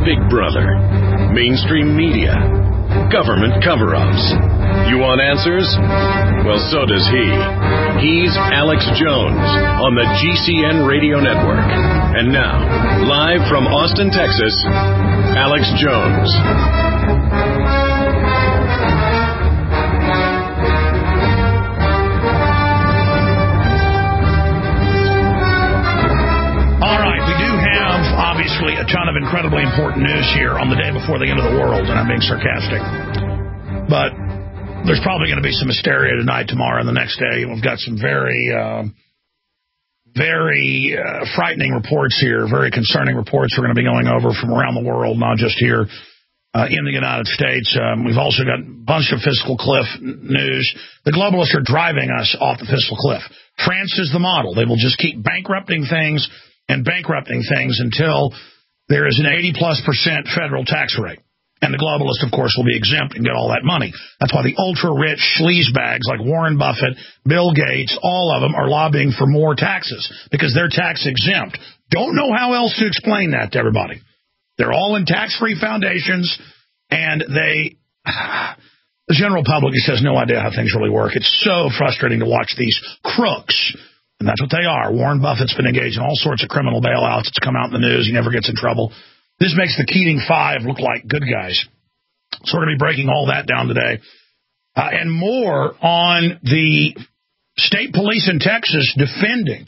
Big Brother, mainstream media, government cover-ups. You want answers? Well, so does he. He's Alex Jones on the GCN Radio Network. And now, live from Austin, Texas, Alex Jones. Obviously, a ton of incredibly important news here on the day before the end of the world, and I'm being sarcastic. But there's probably going to be some hysteria tonight, tomorrow, and the next day. We've got some very frightening reports here, very concerning reports we're going to be going over from around the world, not just here in the United States. We've also got a bunch of fiscal cliff news. The globalists are driving us off the fiscal cliff. France is the model. They will just keep bankrupting things and bankrupting things until there is an 80+% federal tax rate. And the globalists, of course, will be exempt and get all that money. That's why the ultra-rich sleazebags like Warren Buffett, Bill Gates, all of them are lobbying for more taxes because they're tax-exempt. Don't know how else to explain that to everybody. They're all in tax-free foundations, and the general public just has no idea how things really work. It's so frustrating to watch these crooks. And that's what they are. Warren Buffett's been engaged in all sorts of criminal bailouts. It's come out in the news. He never gets in trouble. This makes the Keating Five look like good guys. So we're going to be breaking all that down today. And more on the state police in Texas defending,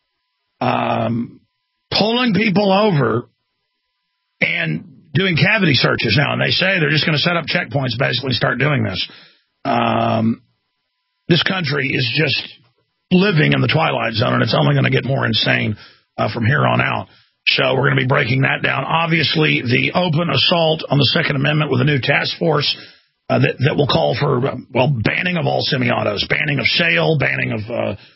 pulling people over and doing cavity searches now. And they say they're just going to set up checkpoints, basically start doing this. This country is just living in the twilight zone, and it's only going to get more insane from here on out. So we're going to be breaking that down. Obviously, the open assault on the Second Amendment with a new task force that will call for, banning of all semi-autos, banning of sale, banning of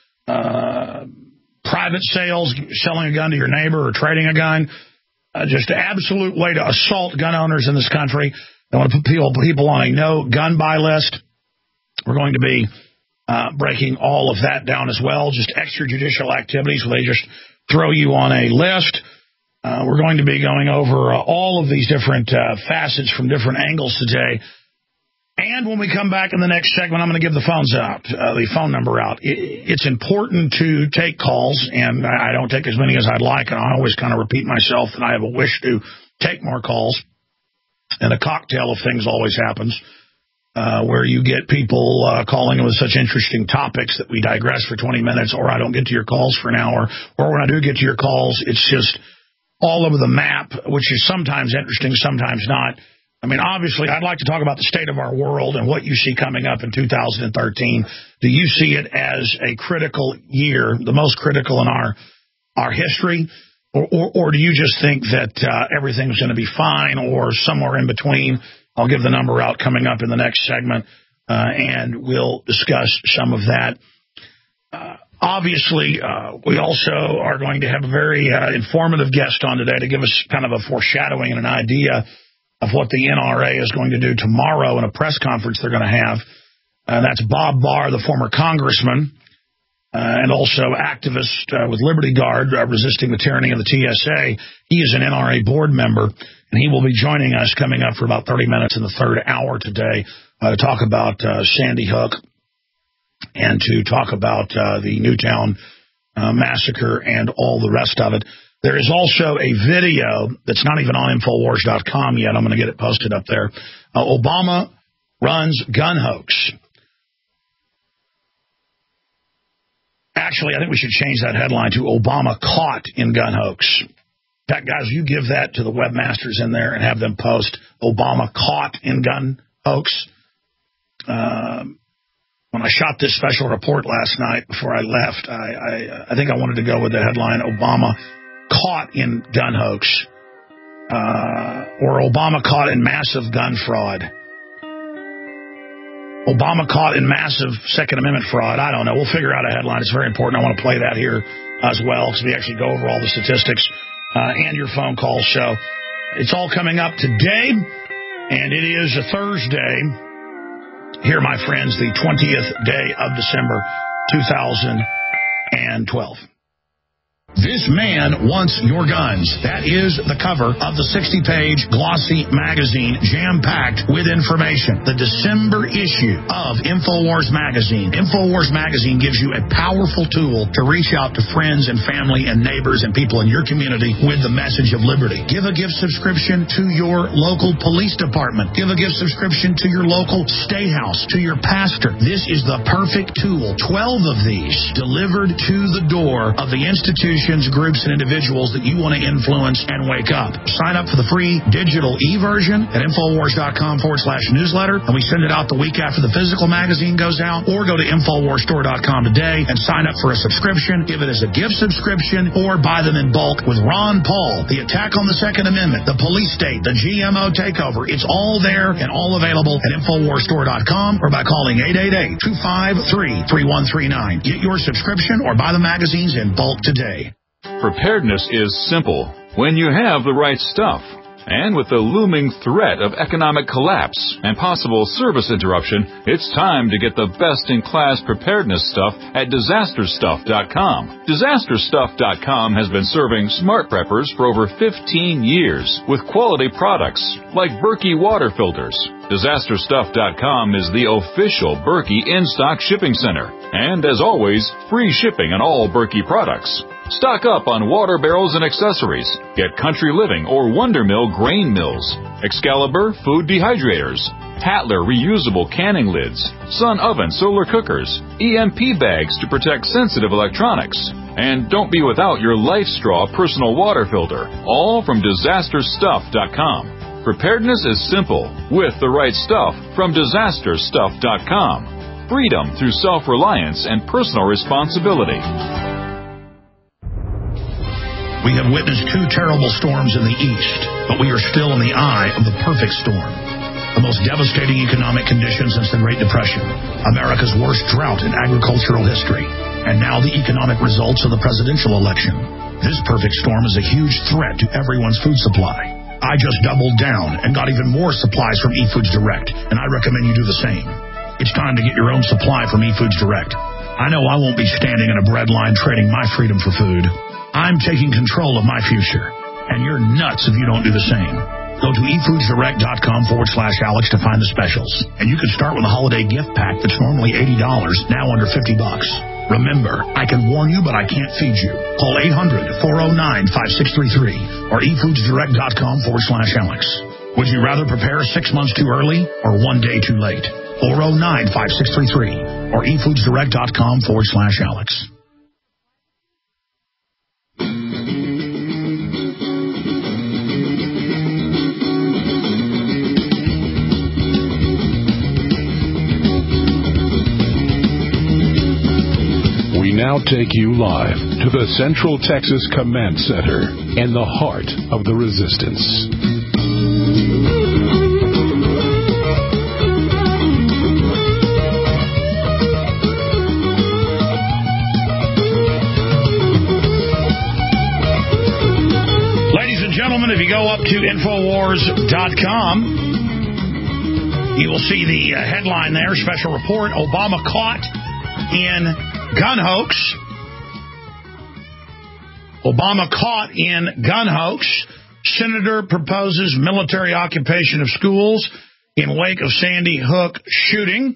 private sales, selling a gun to your neighbor or trading a gun. Just an absolute way to assault gun owners in this country. They want to put people on a no gun buy list. We're going to be breaking all of that down as well, just extrajudicial activities where they just throw you on a list. We're going to be going over all of these different facets from different angles today. And when we come back in the next segment, I'm going to give the phones out, the phone number out. It's important to take calls, and I don't take as many as I'd like, and I always kind of repeat myself that I have a wish to take more calls. And a cocktail of things always happens. Where you get people calling with such interesting topics that we digress for 20 minutes, or I don't get to your calls for an hour, or when I do get to your calls, it's just all over the map, which is sometimes interesting, sometimes not. I mean, obviously, I'd like to talk about the state of our world and what you see coming up in 2013. Do you see it as a critical year, the most critical in our history, or do you just think that everything's going to be fine or somewhere in between? I'll give the number out coming up in the next segment, and we'll discuss some of that. Obviously, we also are going to have a very informative guest on today to give us kind of a foreshadowing and an idea of what the NRA is going to do tomorrow in a press conference they're going to have. That's Bob Barr, the former congressman, and also activist with Liberty Guard, resisting the tyranny of the TSA. He is an NRA board member. And he will be joining us coming up for about 30 minutes in the third hour today to talk about Sandy Hook and to talk about the Newtown massacre and all the rest of it. There is also a video that's not even on Infowars.com yet. I'm going to get it posted up there. Obama runs gun hoax. Actually, I think we should change that headline to Obama caught in gun hoax. In fact, guys, you give that to the webmasters in there and have them post Obama caught in gun hoax. When I shot this special report last night before I left, I think I wanted to go with the headline Obama caught in gun hoax or Obama caught in massive gun fraud. Obama caught in massive Second Amendment fraud. I don't know. We'll figure out a headline. It's very important. I want to play that here as well because we actually go over all the statistics. And your phone calls. So it's all coming up today, and it is a Thursday. Here, my friends, the 20th day of December, 2012. This Man Wants Your Guns. That is the cover of the 60-page glossy magazine, jam-packed with information. The December issue of InfoWars Magazine. InfoWars Magazine gives you a powerful tool to reach out to friends and family and neighbors and people in your community with the message of liberty. Give a gift subscription to your local police department. Give a gift subscription to your local state house, to your pastor. This is the perfect tool. 12 of these delivered to the door of the institution, groups, and individuals that you want to influence and wake up. Sign up for the free digital e-version at Infowars.com/newsletter, and we send it out the week after the physical magazine goes out, or go to InfoWarsStore.com today and sign up for a subscription, give it as a gift subscription, or buy them in bulk with Ron Paul, the attack on the Second Amendment, the police state, the GMO takeover. It's all there and all available at InfoWarsStore.com or by calling 888-253-3139. Get your subscription or buy the magazines in bulk today. Preparedness is simple when you have the right stuff. And with the looming threat of economic collapse and possible service interruption, it's time to get the best-in-class preparedness stuff at DisasterStuff.com. DisasterStuff.com has been serving smart preppers for over 15 years with quality products like Berkey water filters. DisasterStuff.com is the official Berkey in-stock shipping center. And as always, free shipping on all Berkey products. Stock up on water barrels and accessories. Get Country Living or Wonder Mill grain mills, Excalibur food dehydrators, Hatler reusable canning lids, Sun oven solar cookers, EMP bags to protect sensitive electronics. And don't be without your Life Straw personal water filter, all from DisasterStuff.com. Preparedness is simple with the right stuff from DisasterStuff.com. Freedom through self-reliance and personal responsibility. We have witnessed two terrible storms in the east, but we are still in the eye of the perfect storm. The most devastating economic conditions since the Great Depression, America's worst drought in agricultural history, and now the economic results of the presidential election. This perfect storm is a huge threat to everyone's food supply. I just doubled down and got even more supplies from eFoods Direct, and I recommend you do the same. It's time to get your own supply from eFoods Direct. I know I won't be standing in a bread line trading my freedom for food. I'm taking control of my future, and you're nuts if you don't do the same. Go to eFoodsDirect.com/Alex to find the specials. And you can start with a holiday gift pack that's normally $80, now under $50. Remember, I can warn you, but I can't feed you. Call 800-409-5633 or eFoodsDirect.com/Alex. Would you rather prepare 6 months too early or 1 day too late? 409-5633 or eFoodsDirect.com/Alex. Now take you live to the Central Texas Command Center in the heart of the resistance. Ladies and gentlemen, if you go up to Infowars.com, you will see the headline there, special report, Obama caught in gun hoax. Obama caught in gun hoax. Senator proposes military occupation of schools in wake of Sandy Hook shooting.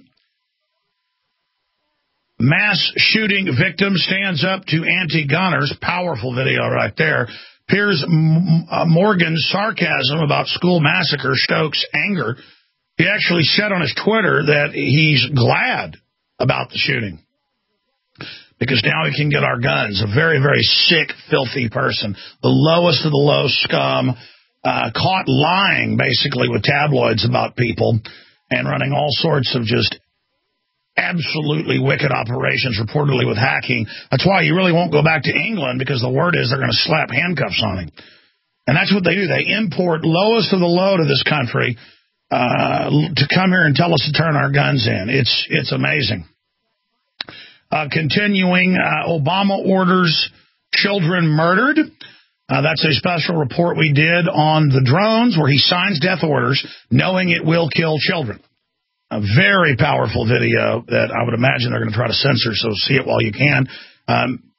Mass shooting victim stands up to anti-gunners. Powerful video right there. Piers Morgan's sarcasm about school massacre stokes anger. He actually said on his Twitter that he's glad about the shooting, because now we can get our guns. A very, very sick, filthy person. The lowest of the low scum, caught lying, basically, with tabloids about people and running all sorts of just absolutely wicked operations, reportedly with hacking. That's why you really won't go back to England, because the word is they're going to slap handcuffs on him. And that's what they do. They import lowest of the low to this country to come here and tell us to turn our guns in. It's amazing. Continuing, Obama orders children murdered. That's a special report we did on the drones, where he signs death orders knowing it will kill children. A very powerful video that I would imagine they're going to try to censor, so see it while you can.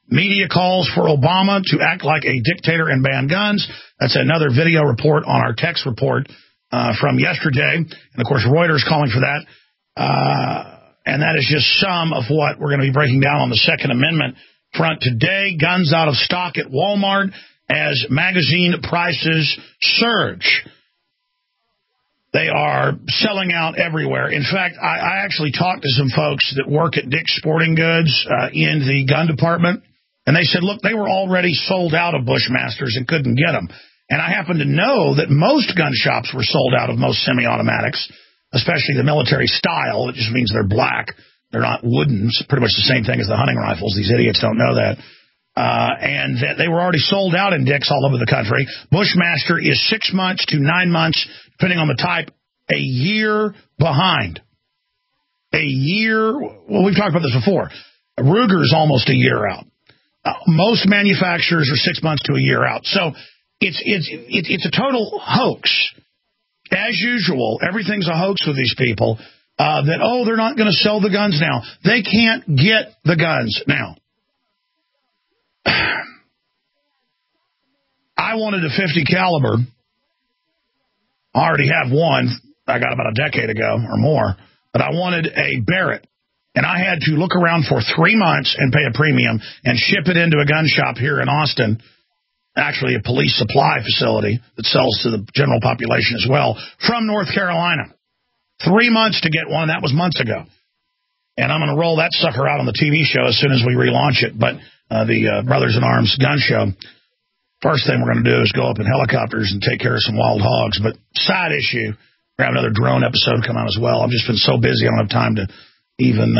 Media calls for Obama to act like a dictator and ban guns. That's another video report on our text report from yesterday. And, of course, Reuters calling for that. And that is just some of what we're going to be breaking down on the Second Amendment front today. Guns out of stock at Walmart as magazine prices surge. They are selling out everywhere. In fact, I actually talked to some folks that work at Dick's Sporting Goods in the gun department, and they said, look, they were already sold out of Bushmasters and couldn't get them. And I happen to know that most gun shops were sold out of most semi-automatics, especially the military style. It just means they're black. They're not wooden. It's pretty much the same thing as the hunting rifles. These idiots don't know that. And that they were already sold out in Dick's all over the country. Bushmaster is 6 months to 9 months, depending on the type, a year behind. A year. Well, we've talked about this before. Ruger's almost a year out. Most manufacturers are 6 months to a year out. So it's a total hoax. As usual, everything's a hoax with these people. They're not going to sell the guns now. They can't get the guns now. I wanted a .50 caliber. I already have one. I got about a decade ago or more. But I wanted a Barrett. And I had to look around for 3 months and pay a premium and ship it into a gun shop here in Austin. Actually, a police supply facility that sells to the general population as well, from North Carolina. 3 months to get one. That was months ago. And I'm going to roll that sucker out on the TV show as soon as we relaunch it. But the Brothers in Arms gun show, first thing we're going to do is go up in helicopters and take care of some wild hogs. But side issue, we have another drone episode come out as well. I've just been so busy, I don't have time to even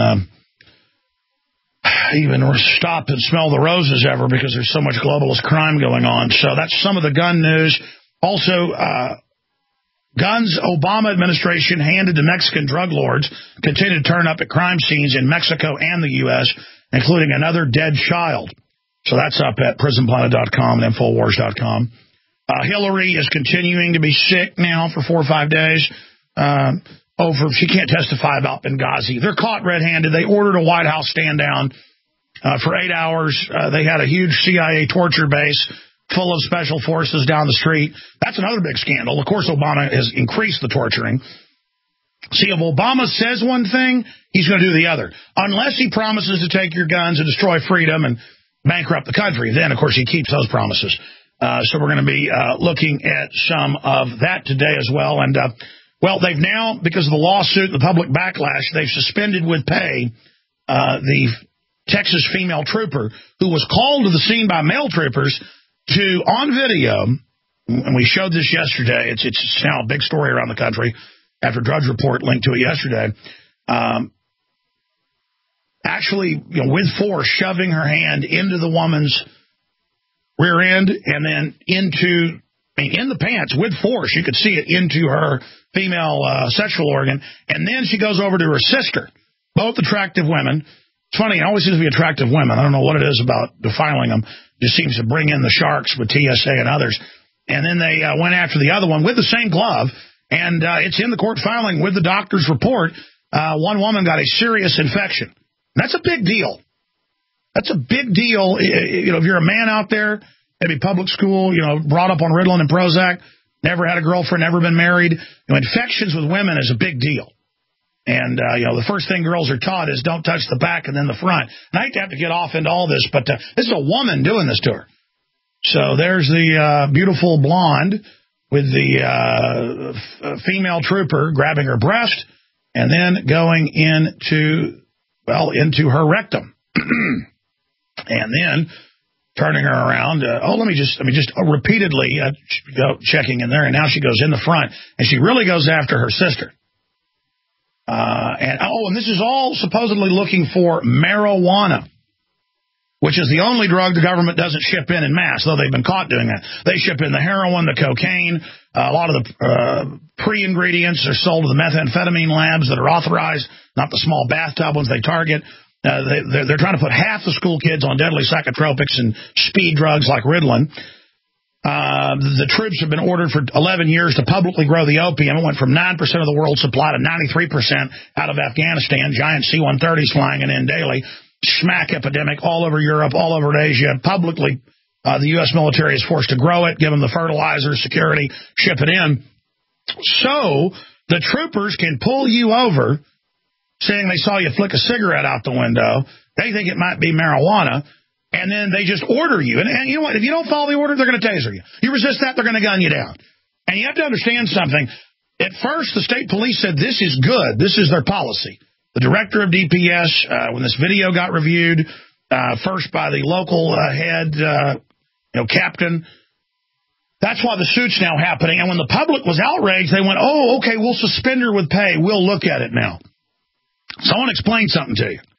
stop and smell the roses ever because there's so much globalist crime going on. So that's some of the gun news. Also, guns Obama administration handed to Mexican drug lords continue to turn up at crime scenes in Mexico and the U.S., including another dead child. So that's up at prisonplanet.com and Infowars.com. Hillary is continuing to be sick now for 4 or 5 days. She can't testify about Benghazi. They're caught red-handed. They ordered a White House stand-down for 8 hours. They had a huge CIA torture base full of special forces down the street. That's another big scandal. Of course, Obama has increased the torturing. See, if Obama says one thing, he's going to do the other. Unless he promises to take your guns and destroy freedom and bankrupt the country. Then, of course, he keeps those promises. So we're going to be looking at some of that today as well. And, they've now, because of the lawsuit, the public backlash, they've suspended with pay the Texas female trooper who was called to the scene by male troopers to, on video, and we showed this yesterday, it's now a big story around the country after Drudge Report linked to it yesterday, actually, with force, shoving her hand into the woman's rear end and then in the pants with force. You could see it into her female sexual organ. And then she goes over to her sister, both attractive women. It's funny, it always seems to be attractive women. I don't know what it is about defiling them. It just seems to bring in the sharks with TSA and others. And then they went after the other one with the same glove. And it's in the court filing with the doctor's report. One woman got a serious infection. That's a big deal. That's a big deal. If you're a man out there, maybe public school, brought up on Ritalin and Prozac, never had a girlfriend, never been married, infections with women is a big deal. And, the first thing girls are taught is don't touch the back and then the front. And I hate to have to get off into all this, but this is a woman doing this to her. So there's the beautiful blonde with the female trooper grabbing her breast and then going into her rectum. And then turning her around. Let me just repeatedly checking in there. And now she goes in the front and she really goes after her sister. And this is all supposedly looking for marijuana, which is the only drug the government doesn't ship in mass, though they've been caught doing that. They ship in the heroin, the cocaine. A lot of the pre-ingredients are sold to the methamphetamine labs that are authorized, not the small bathtub ones they target. They're trying to put half the school kids on deadly psychotropics and speed drugs like Ritalin. The troops have been ordered for 11 years to publicly grow the opium. It went from 9% of the world's supply to 93% out of Afghanistan. Giant C-130s flying it in daily. smack epidemic all over Europe, all over Asia. Publicly, the U.S. military is forced to grow it, give them the fertilizer, security, ship it in. So the troopers can pull you over, saying they saw you flick a cigarette out the window. They think it might be marijuana, and then they just order you. And you know what? If you don't follow the order, they're going to taser you. You resist that, they're going to gun you down. And you have to understand something. At first, the state police said this is good. This is their policy. The director of DPS, when this video got reviewed, first by the local head, captain, that's why the suit's now happening. And when the public was outraged, they went, oh, okay, we'll suspend her with pay. We'll look at it now. So I want to explain something to you.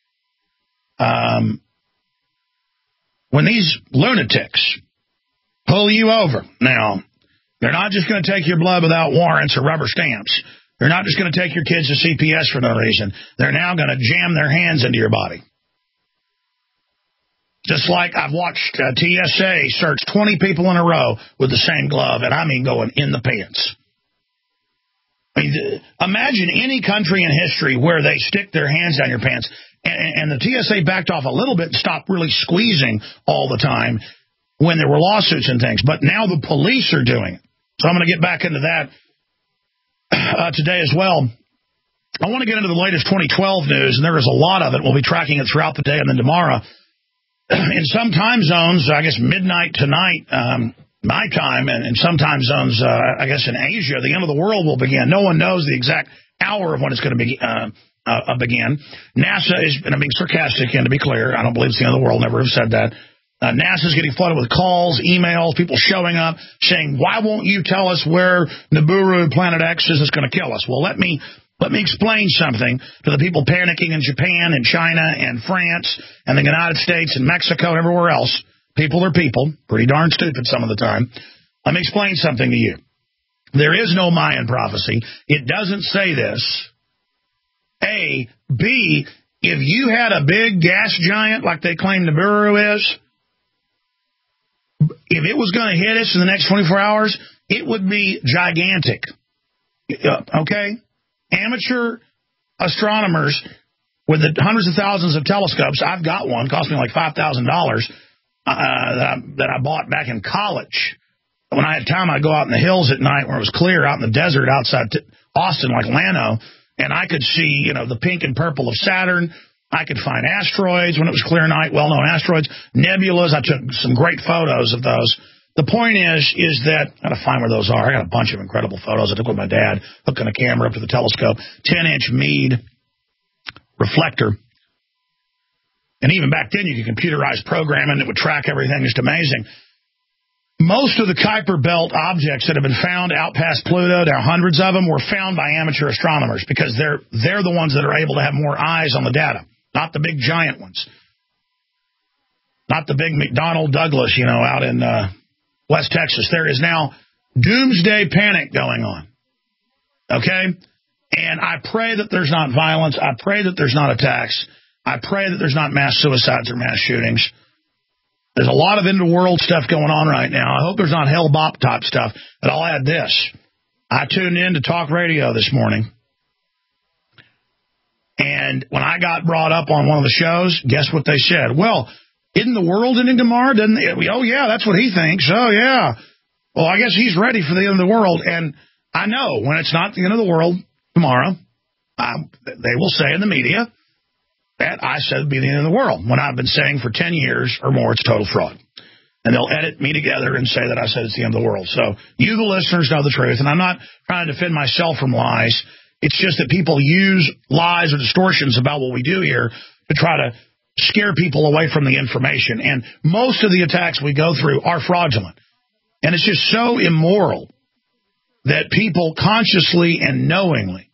When these lunatics pull you over, now, they're not just going to take your blood without warrants or rubber stamps. They're not just going to take your kids to CPS for no reason. They're now going to jam their hands into your body. Just like I've watched TSA search 20 people in a row with the same glove, and I mean going in the pants. I mean, imagine any country in history where they stick their hands down your pants, and the TSA backed off a little bit and stopped really squeezing all the time when there were lawsuits and things. But now the police are doing it. So I'm going to get back into that today as well. I want to get into the latest 2012 news, and there is a lot of it. We'll be tracking it throughout the day and then tomorrow. In some time zones, I guess midnight tonight, my time, and in some time zones, I guess in Asia, the end of the world will begin. No one knows the exact hour of when it's going to begin. NASA is, and I'm being sarcastic, and to be clear, I don't believe it's the end of the world, never have said that. NASA's getting flooded with calls, emails, people showing up saying, why won't you tell us where Nibiru Planet X is going to kill us? Well, let me explain something to the people panicking in Japan and China and France and the United States and Mexico and everywhere else. People are people, pretty darn stupid some of the time. Let me explain something to you. There is no Mayan prophecy. It doesn't say this. A. B. If you had a big gas giant like they claim Nibiru is, if it was going to hit us in the next 24 hours, it would be gigantic. Okay? Amateur astronomers with the hundreds of thousands of telescopes, I've got one, cost me like $5,000, that I bought back in college. When I had time, I'd go out in the hills at night where it was clear, out in the desert outside Austin, like Llano, and I could see, the pink and purple of Saturn. I could find asteroids when it was clear night, well-known asteroids, nebulas. I took some great photos of those. The point is that, I got to find where those are. I got a bunch of incredible photos I took with my dad, hooking a camera up to the telescope, 10-inch Meade reflector. And even back then, you could computerize programming that would track everything. Just amazing. Most of the Kuiper Belt objects that have been found out past Pluto, there are hundreds of them, were found by amateur astronomers because they're the ones that are able to have more eyes on the data, not the big giant ones. Not the big McDonnell Douglas, out in West Texas. There is now doomsday panic going on. Okay? And I pray that there's not violence. I pray that there's not attacks. I pray that there's not mass suicides or mass shootings. There's a lot of end-of-world stuff going on right now. I hope there's not Hell-Bop type stuff. But I'll add this. I tuned in to talk radio this morning. And when I got brought up on one of the shows, guess what they said? Well, isn't the world ending tomorrow? Oh, yeah, that's what he thinks. Oh, yeah. Well, I guess he's ready for the end of the world. And I know when it's not the end of the world tomorrow, they will say in the media that I said it'd be the end of the world, when I've been saying for 10 years or more it's total fraud. And they'll edit me together and say that I said it's the end of the world. So you, the listeners, know the truth. And I'm not trying to defend myself from lies. It's just that people use lies or distortions about what we do here to try to scare people away from the information. And most of the attacks we go through are fraudulent. And it's just so immoral that people consciously and knowingly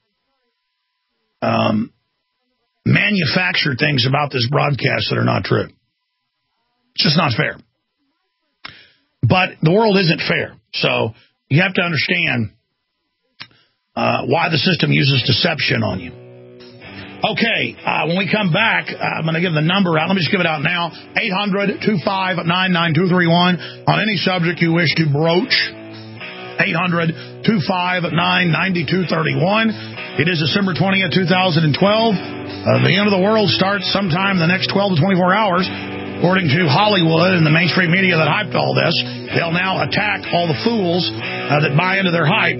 manufacture things about this broadcast that are not true. It's just not fair. But the world isn't fair. So you have to understand why the system uses deception on you. Okay, when we come back, I'm going to give the number out. Let me just give it out now. 800-259-9231 on any subject you wish to broach. 800-259-9231. It is December 20th, 2012. The end of the world starts sometime in the next 12 to 24 hours. According to Hollywood and the mainstream media that hyped all this, they'll now attack all the fools that buy into their hype.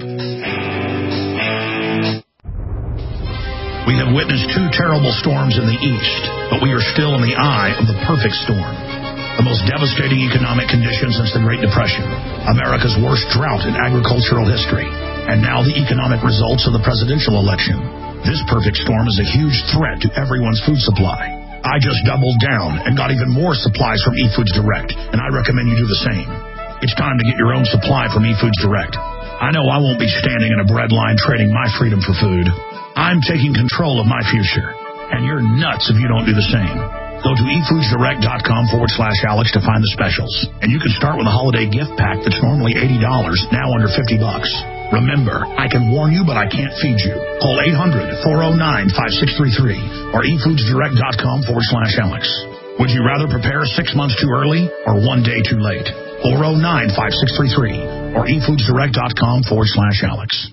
We have witnessed 2 terrible storms in the east, but we are still in the eye of the perfect storm. The most devastating economic conditions since the Great Depression, America's worst drought in agricultural history, and now the economic results of the presidential election. This perfect storm is a huge threat to everyone's food supply. I just doubled down and got even more supplies from eFoods Direct, and I recommend you do the same. It's time to get your own supply from eFoods Direct. I know I won't be standing in a bread line trading my freedom for food. I'm taking control of my future, and you're nuts if you don't do the same. Go to efoodsdirect.com/Alex to find the specials, and you can start with a holiday gift pack that's normally $80, now under $50. Remember, I can warn you, but I can't feed you. Call 800-409-5633 or efoodsdirect.com/Alex. Would you rather prepare 6 months too early or 1 day too late? 409-5633 or efoodsdirect.com/Alex.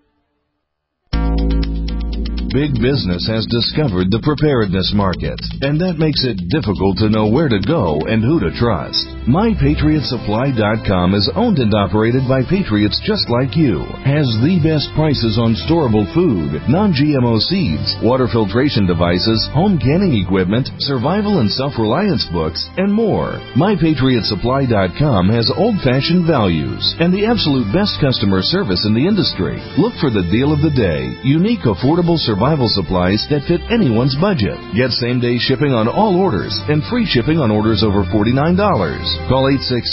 Big business has discovered the preparedness market, and that makes it difficult to know where to go and who to trust. MyPatriotSupply.com is owned and operated by patriots just like you, has the best prices on storable food, non-GMO seeds, water filtration devices, home canning equipment, survival and self-reliance books, and more. MyPatriotSupply.com has old-fashioned values and the absolute best customer service in the industry. Look for the deal of the day, unique, affordable survival supplies that fit anyone's budget. Get same-day shipping on all orders and free shipping on orders over $49. Call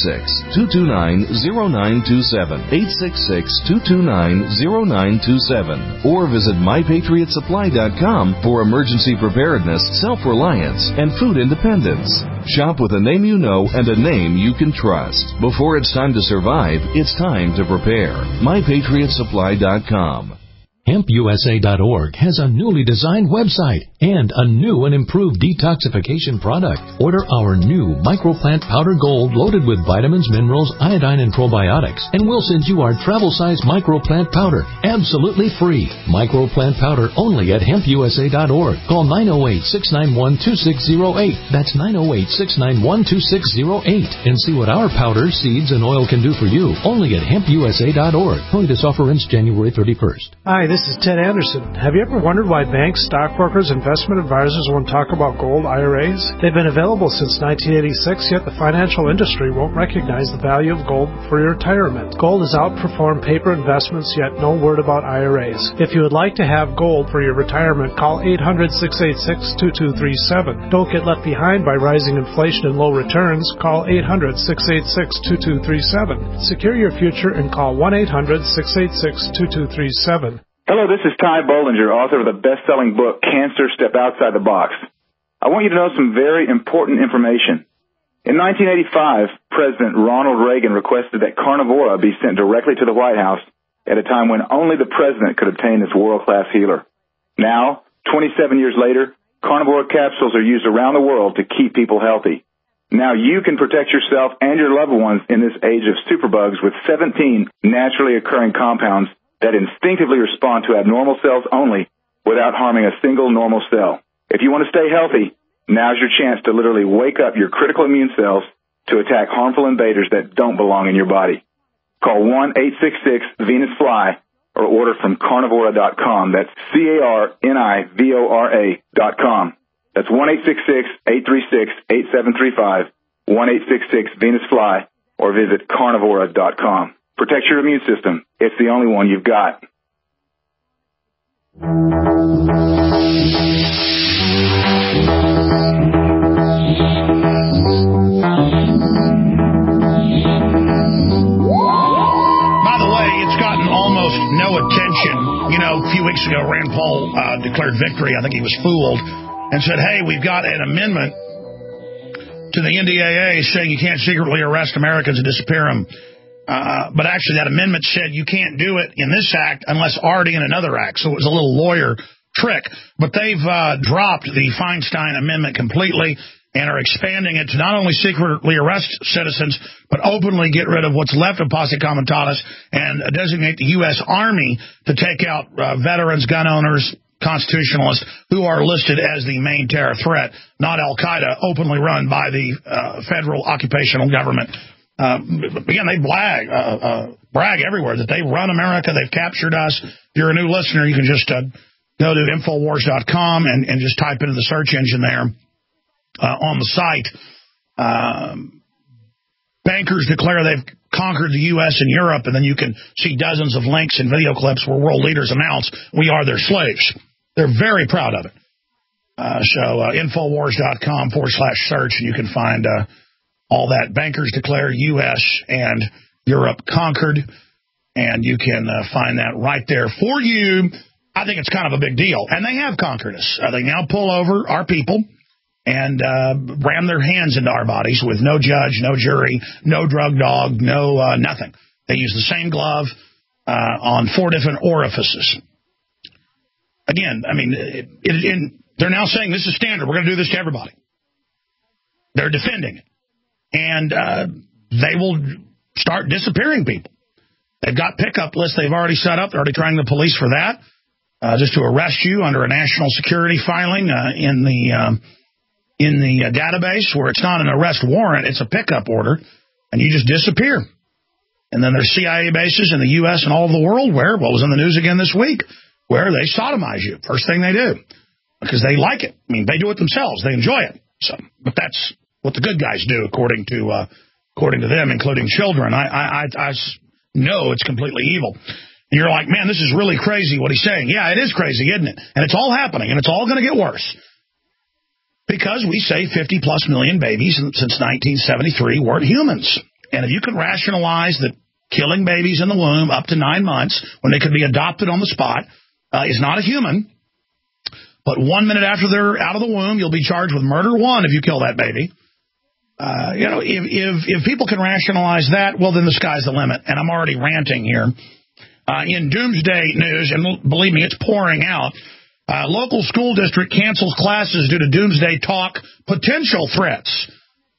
866-229-0927, 866-229-0927, or visit MyPatriotSupply.com for emergency preparedness, self-reliance, and food independence. Shop with a name you know and a name you can trust. Before it's time to survive, it's time to prepare. MyPatriotSupply.com. HempUSA.org has a newly designed website and a new and improved detoxification product. Order our new Microplant Powder Gold loaded with vitamins, minerals, iodine, and probiotics, and we'll send you our travel-size Microplant Powder absolutely free. Microplant Powder only at HempUSA.org. Call 908-691-2608. That's 908-691-2608. And see what our powder, seeds, and oil can do for you only at HempUSA.org. Only this offer ends January 31st. Hi, this is Ted Anderson. Have you ever wondered why banks, stockbrokers, investment advisors won't talk about gold IRAs? They've been available since 1986, yet the financial industry won't recognize the value of gold for your retirement. Gold has outperformed paper investments, yet no word about IRAs. If you would like to have gold for your retirement, call 800-686-2237. Don't get left behind by rising inflation and low returns. Call 800-686-2237. Secure your future and call 1-800-686-2237. Hello, this is Ty Bollinger, author of the best-selling book, Cancer, Step Outside the Box. I want you to know some very important information. In 1985, President Ronald Reagan requested that Carnivora be sent directly to the White House at a time when only the president could obtain this world-class healer. Now, 27 years later, Carnivora capsules are used around the world to keep people healthy. Now you can protect yourself and your loved ones in this age of superbugs with 17 naturally occurring compounds that instinctively respond to abnormal cells only without harming a single normal cell. If you want to stay healthy, now's your chance to literally wake up your critical immune cells to attack harmful invaders that don't belong in your body. Call 1-866-VENUS-FLY or order from Carnivora.com. That's Carnivora.com. That's 1-866-836-8735, 1-866-VENUS-FLY, or visit Carnivora.com. Protect your immune system. It's the only one you've got. No attention. You know, a few weeks ago, Rand Paul declared victory. I think he was fooled and said, hey, we've got an amendment to the NDAA saying you can't secretly arrest Americans and disappear them. But actually, that amendment said you can't do it in this act unless already in another act. So it was a little lawyer trick. But they've dropped the Feinstein amendment completely. and are expanding it to not only secretly arrest citizens, but openly get rid of what's left of Posse Comitatus and designate the U.S. Army to take out veterans, gun owners, constitutionalists who are listed as the main terror threat, not Al-Qaeda, openly run by the federal occupational government. Again, they brag everywhere that they run America, they've captured us. If you're a new listener, you can just go to Infowars.com and just type into the search engine there on the site. Bankers declare they've conquered the U.S. and Europe, and then you can see dozens of links and video clips where world leaders announce we are their slaves. They're very proud of it. Infowars.com/search, and you can find all that. Bankers declare U.S. and Europe conquered, and you can find that right there for you. I think it's kind of a big deal. And they have conquered us. They now pull over our people and ram their hands into our bodies with no judge, no jury, no drug dog, no nothing. They use the same glove on 4 different orifices. Again, I mean, they're now saying this is standard. We're going to do this to everybody. They're defending it. And they will start disappearing people. They've got pickup lists they've already set up. They're already trying the police for that, just to arrest you under a national security filing in the database where it's not an arrest warrant, it's a pickup order, and you just disappear. And then there's CIA bases in the U.S. and all over the world where, what was in the news again this week, where they sodomize you. First thing they do, because they like it. I mean, they do it themselves. They enjoy it. So, but that's what the good guys do, according to them, including children. I know it's completely evil. And you're like, man, this is really crazy what he's saying. Yeah, it is crazy, isn't it? And it's all happening, and it's all going to get worse. Because we say 50-plus million babies since 1973 weren't humans. And if you can rationalize that killing babies in the womb up to 9 months when they could be adopted on the spot is not a human, but 1 minute after they're out of the womb, you'll be charged with murder 1 if you kill that baby. If people can rationalize that, well, then the sky's the limit. And I'm already ranting here. In doomsday news, and believe me, it's pouring out, local school district cancels classes due to doomsday talk, potential threats.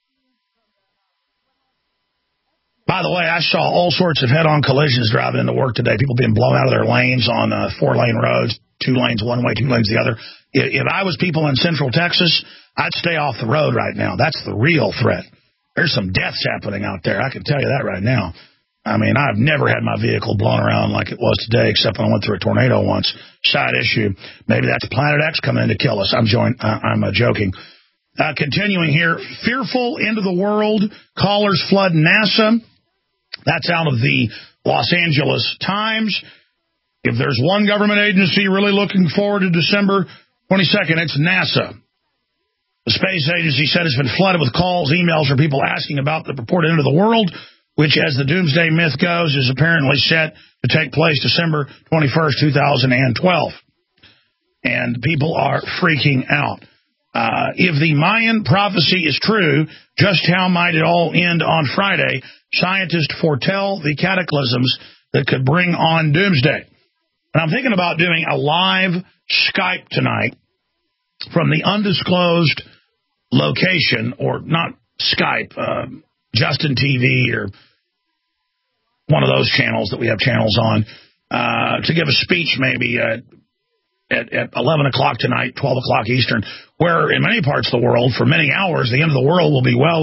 By the way, I saw all sorts of head-on collisions driving into work today. People being blown out of their lanes on 4-lane roads, 2 lanes one way, 2 lanes the other. If I was people in Central Texas, I'd stay off the road right now. That's the real threat. There's some deaths happening out there. I can tell you that right now. I mean, I've never had my vehicle blown around like it was today, except when I went through a tornado once. Side issue. Maybe that's Planet X coming in to kill us. I'm joking. Continuing here. Fearful end of the world. Callers flood NASA. That's out of the Los Angeles Times. If there's one government agency really looking forward to December 22nd, it's NASA. The space agency said it's been flooded with calls, emails from people asking about the purported end of the world, which, as the doomsday myth goes, is apparently set to take place December 21st, 2012. And people are freaking out. If the Mayan prophecy is true, just how might it all end on Friday? Scientists foretell the cataclysms that could bring on doomsday. And I'm thinking about doing a live Skype tonight from the undisclosed location, or not Skype, Justin TV or one of those channels that we have channels on, to give a speech maybe at 11 o'clock tonight, 12 o'clock Eastern, where in many parts of the world, for many hours, the end of the world will be well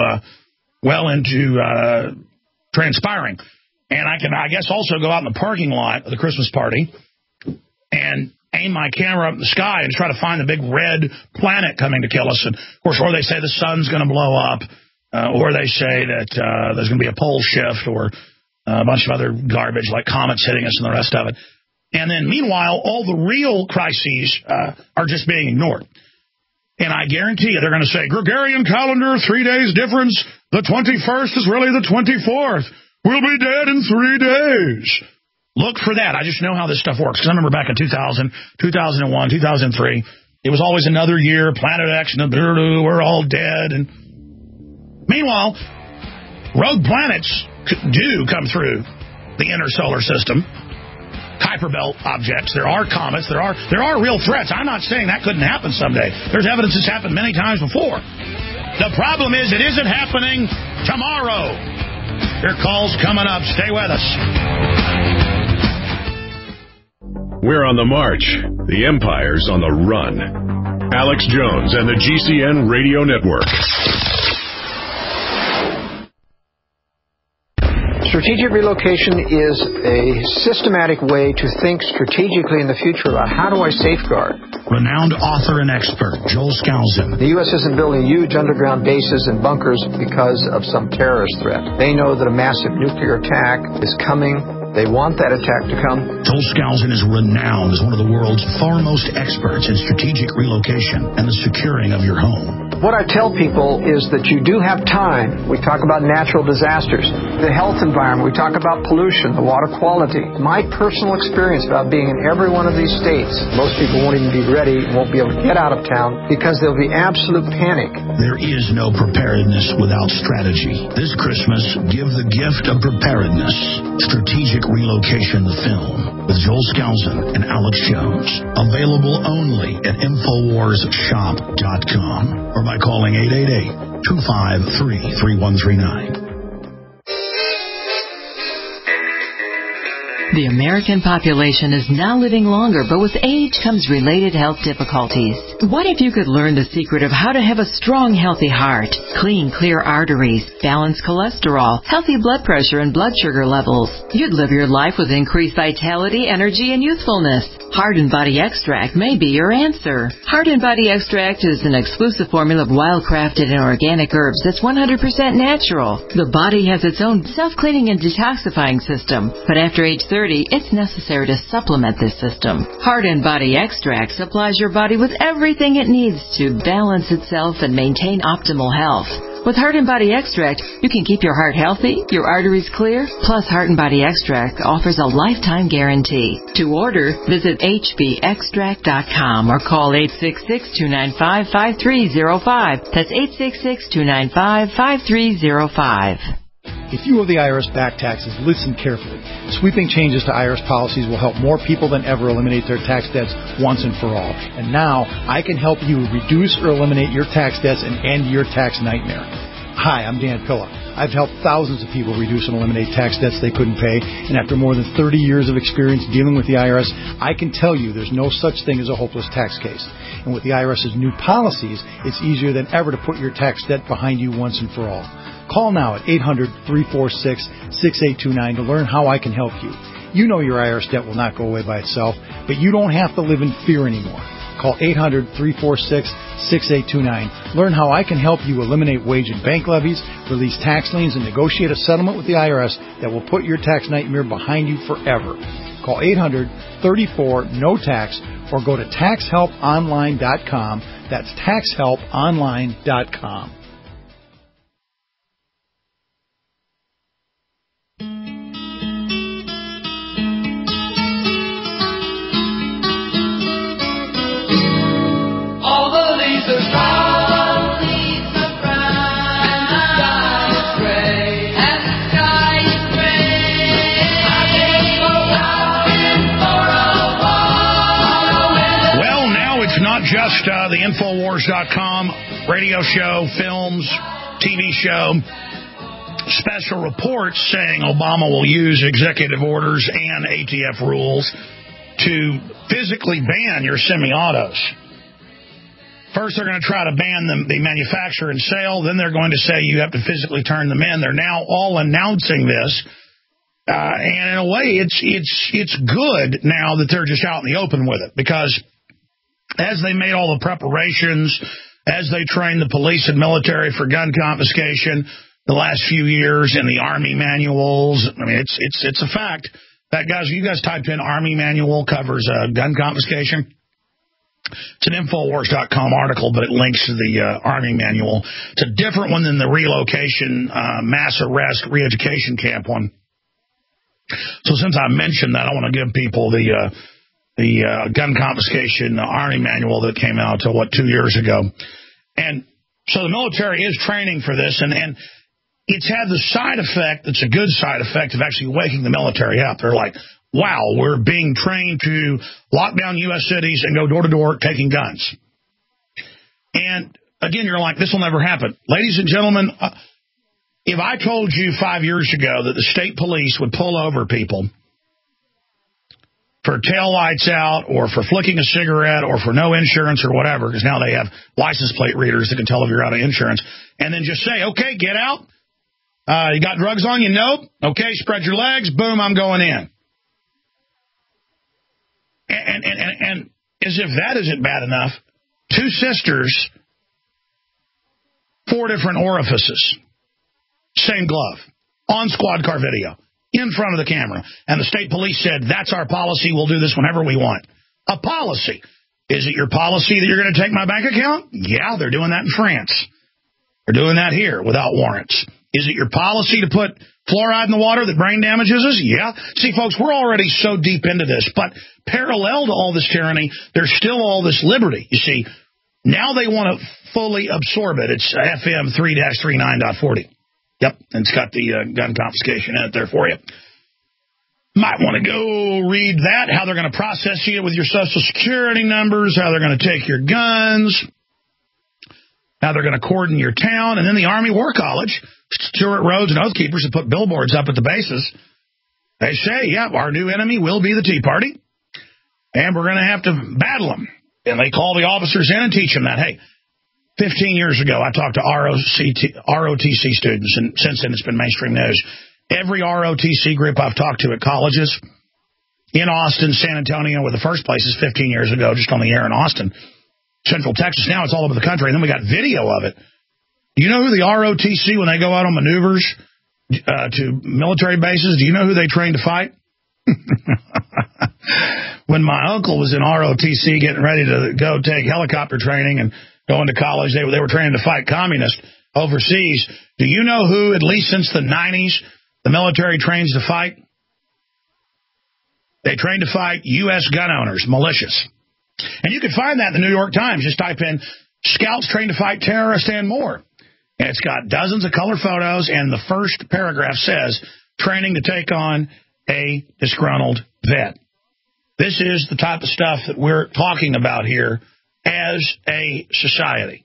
into transpiring. And I can, I guess, also go out in the parking lot of the Christmas party and aim my camera up in the sky and try to find the big red planet coming to kill us. And, of course, or they say the sun's going to blow up, or they say that there's going to be a pole shift, or a bunch of other garbage like comets hitting us and the rest of it. And then, meanwhile, all the real crises are just being ignored. And I guarantee you they're going to say, Gregorian calendar, 3 days difference. The 21st is really the 24th. We'll be dead in 3 days. Look for that. I just know how this stuff works. Because I remember back in 2000, 2001, 2003, it was always another year, Planet X, and we're all dead. And meanwhile, rogue planets do come through the inner solar system. Kuiper Belt objects. There are comets. There are real threats. I'm not saying that couldn't happen someday. There's evidence it's happened many times before. The problem is it isn't happening tomorrow. Your call's coming up. Stay with us. We're on the march. The empire's on the run. Alex Jones and the GCN Radio Network. Strategic relocation is a systematic way to think strategically in the future about how do I safeguard. Renowned author and expert, Joel Skousen. The U.S. isn't building huge underground bases and bunkers because of some terrorist threat. They know that a massive nuclear attack is coming. They want that attack to come. Joel Skousen is renowned as one of the world's foremost experts in strategic relocation and the securing of your home. What I tell people is that you do have time. We talk about natural disasters, the health environment. We talk about pollution, the water quality. My personal experience about being in every one of these states, most people won't even be ready, won't be able to get out of town because there'll be absolute panic. There is no preparedness without strategy. This Christmas, give the gift of preparedness. Strategic Relocation, the film, with Joel Skousen and Alex Jones. Available only at InfoWarsShop.com or by calling 888-253-3139. The American population is now living longer, but with age comes related health difficulties. What if you could learn the secret of how to have a strong, healthy heart, clean, clear arteries, balanced cholesterol, healthy blood pressure and blood sugar levels? You'd live your life with increased vitality, energy, and youthfulness. Heart and Body Extract may be your answer. Heart and Body Extract is an exclusive formula of wild-crafted and organic herbs that's 100% natural. The body has its own self-cleaning and detoxifying system, but after age 30, it's necessary to supplement this system. Heart and Body Extract supplies your body with everything it needs to balance itself and maintain optimal health. With Heart and Body Extract, you can keep your heart healthy, your arteries clear, plus Heart and Body Extract offers a lifetime guarantee. To order, visit hbextract.com or call 866-295-5305. That's 866-295-5305. If you owe the IRS back taxes, listen carefully. Sweeping changes to IRS policies will help more people than ever eliminate their tax debts once and for all. And now, I can help you reduce or eliminate your tax debts and end your tax nightmare. Hi, I'm Dan Pilla. I've helped thousands of people reduce and eliminate tax debts they couldn't pay, and after more than 30 years of experience dealing with the IRS, I can tell you there's no such thing as a hopeless tax case. And with the IRS's new policies, it's easier than ever to put your tax debt behind you once and for all. Call now at 800-346-6829 to learn how I can help you. You know your IRS debt will not go away by itself, but you don't have to live in fear anymore. Call 800-346-6829. Learn how I can help you eliminate wage and bank levies, release tax liens, and negotiate a settlement with the IRS that will put your tax nightmare behind you forever. Call 800-34-NO-TAX or go to TaxHelpOnline.com. That's TaxHelpOnline.com. Just the Infowars.com radio show, films, TV show, special reports saying Obama will use executive orders and ATF rules to physically ban your semi-autos. First, they're going to try to ban the manufacture and sale. Then they're going to say you have to physically turn them in. They're now all announcing this. And in a way, it's good now that they're just out in the open with it, because as they made all the preparations, as they trained the police and military for gun confiscation the last few years in the Army manuals, I mean, it's a fact. That, guys, you guys typed in Army manual covers gun confiscation. It's an Infowars.com article, but it links to the Army manual. It's a different one than the relocation, mass arrest, re-education camp one. So since I mentioned that, I want to give people the gun confiscation Army manual that came out, 2 years ago. And so the military is training for this, and it's had the side effect that's a good side effect of actually waking the military up. They're like, wow, we're being trained to lock down U.S. cities and go door to door taking guns. And again, you're like, this will never happen. Ladies and gentlemen, if I told you 5 years ago that the state police would pull over people for taillights out or for flicking a cigarette or for no insurance or whatever, because now they have license plate readers that can tell if you're out of insurance, and then just say, okay, get out. You got drugs on you? Nope. Okay, spread your legs. Boom, I'm going in. And as if that isn't bad enough, two sisters, 4 different orifices, same glove, on squad car video, in front of the camera. And the state police said, that's our policy. We'll do this whenever we want. A policy. Is it your policy that you're going to take my bank account? Yeah, they're doing that in France. They're doing that here without warrants. Is it your policy to put fluoride in the water that brain damages us? Yeah. See, folks, we're already so deep into this. But parallel to all this tyranny, there's still all this liberty. You see, now they want to fully absorb it. It's FM 3-39.40. Yep, and it's got the gun confiscation in it there for you. Might want to go read that, how they're going to process you with your Social Security numbers, how they're going to take your guns, how they're going to cordon your town. And then the Army War College, Stuart Rhodes and Oath Keepers have put billboards up at the bases. They say, yeah, our new enemy will be the Tea Party, and we're going to have to battle them. And they call the officers in and teach them that, hey, 15 years ago, I talked to ROTC students, and since then it's been mainstream news. Every ROTC group I've talked to at colleges in Austin, San Antonio, were the first places 15 years ago, just on the air in Austin. Central Texas, now it's all over the country, and then we got video of it. Do you know who the ROTC, when they go out on maneuvers to military bases, do you know who they train to fight? When my uncle was in ROTC getting ready to go take helicopter training and going to college, they were training to fight communists overseas. Do you know who, at least since the 90s, the military trains to fight? They train to fight U.S. gun owners, militias. And you can find that in the New York Times. Just type in, scouts trained to fight terrorists and more. And it's got dozens of color photos, and the first paragraph says, training to take on a disgruntled vet. This is the type of stuff that we're talking about here as a society.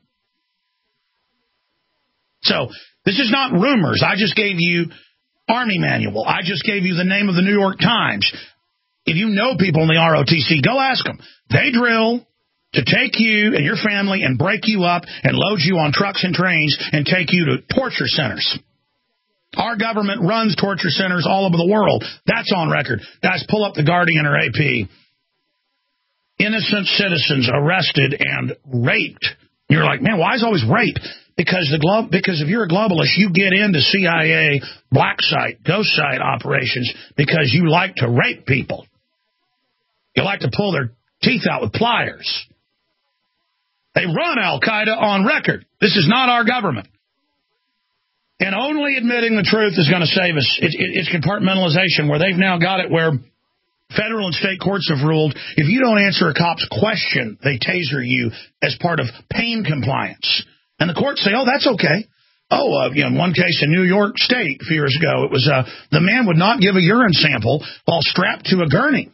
So this is not rumors. I just gave you Army Manual. I just gave you the name of the New York Times. If you know people in the ROTC, go ask them. They drill to take you and your family and break you up and load you on trucks and trains and take you to torture centers. Our government runs torture centers all over the world. That's on record. Guys, pull up the Guardian or AP. Innocent citizens arrested and raped. You're like, man, why is always rape? Because if you're a globalist, you get into CIA black site, ghost site operations because you like to rape people. You like to pull their teeth out with pliers. They run Al-Qaeda on record. This is not our government. And only admitting the truth is going to save us. It's compartmentalization, where they've now got it where federal and state courts have ruled if you don't answer a cop's question, they taser you as part of pain compliance. And the courts say, oh, that's okay. In one case in New York State a few years ago, it was the man would not give a urine sample while strapped to a gurney.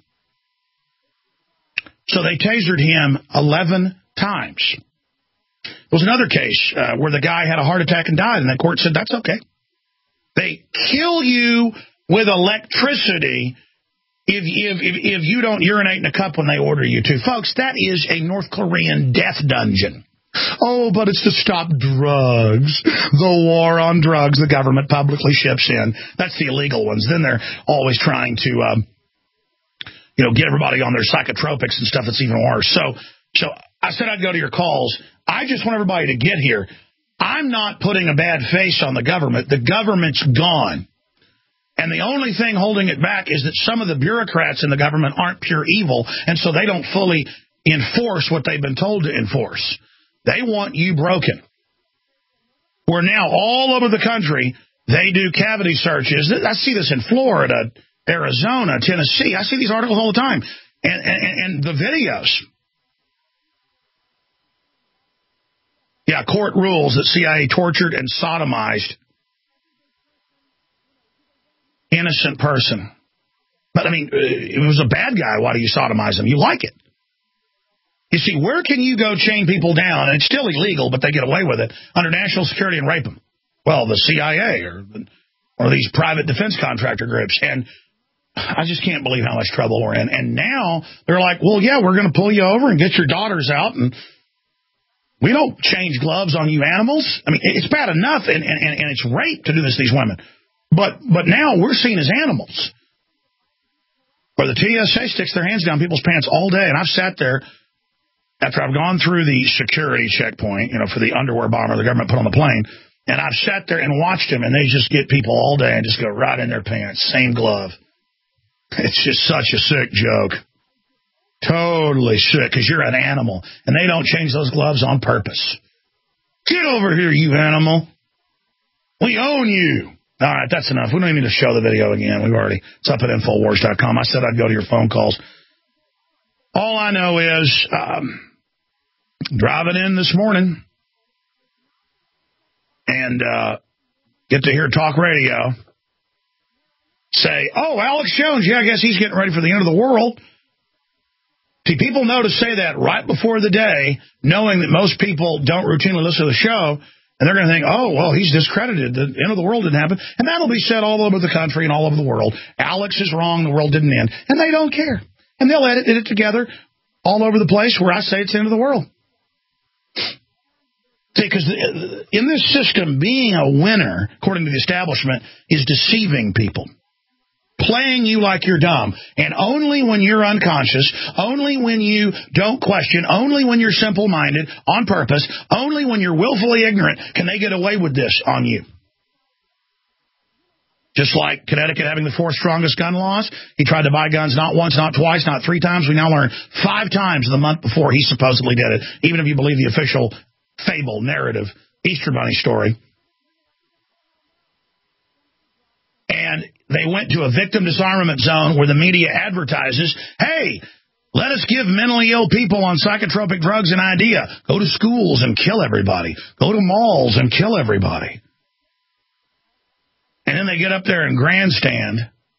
So they tasered him 11 times. There was another case where the guy had a heart attack and died, and the court said, that's okay. They kill you with electricity if you don't urinate in a cup when they order you to. Folks, that is a North Korean death dungeon. Oh, but it's to stop drugs. The war on drugs the government publicly ships in. That's the illegal ones. Then they're always trying to, get everybody on their psychotropics and stuff that's even worse. So I said I'd go to your calls. I just want everybody to get here. I'm not putting a bad face on the government. The government's gone. And the only thing holding it back is that some of the bureaucrats in the government aren't pure evil, and so they don't fully enforce what they've been told to enforce. They want you broken. Where now all over the country, they do cavity searches. I see this in Florida, Arizona, Tennessee. I see these articles all the time. And the videos. Yeah, court rules that CIA tortured and sodomized innocent person. But, I mean, if it was a bad guy, why do you sodomize him? You like it. You see, where can you go chain people down, and it's still illegal, but they get away with it, under national security and rape them? Well, the CIA or these private defense contractor groups. And I just can't believe how much trouble we're in. And now they're like, well, yeah, we're going to pull you over and get your daughters out, and we don't change gloves on you animals. I mean, it's bad enough, and it's rape to do this to these women. But now we're seen as animals. Where the TSA sticks their hands down people's pants all day, and I've sat there after I've gone through the security checkpoint, for the underwear bomber the government put on the plane, and I've sat there and watched them, and they just get people all day and just go right in their pants, same glove. It's just such a sick joke. Totally sick, because you're an animal, and they don't change those gloves on purpose. Get over here, you animal. We own you. All right, that's enough. We don't even need to show the video again. It's up at Infowars.com. I said I'd go to your phone calls. All I know is driving in this morning and get to hear talk radio say, oh, Alex Jones, yeah, I guess he's getting ready for the end of the world. See, people know to say that right before the day, knowing that most people don't routinely listen to the show. And they're going to think, oh, well, he's discredited. The end of the world didn't happen. And that'll be said all over the country and all over the world. Alex is wrong. The world didn't end. And they don't care. And they'll edit it together all over the place where I say it's the end of the world. See, because in this system, being a winner, according to the establishment, is deceiving people. Playing you like you're dumb. And only when you're unconscious, only when you don't question, only when you're simple-minded, on purpose, only when you're willfully ignorant can they get away with this on you. Just like Connecticut having the 4th strongest gun laws. He tried to buy guns not once, not twice, not 3 times. We now learn 5 times the month before he supposedly did it, even if you believe the official fable, narrative, Easter Bunny story. And they went to a victim disarmament zone where the media advertises, hey, let us give mentally ill people on psychotropic drugs an idea. Go to schools and kill everybody. Go to malls and kill everybody. And then they get up there and grandstand.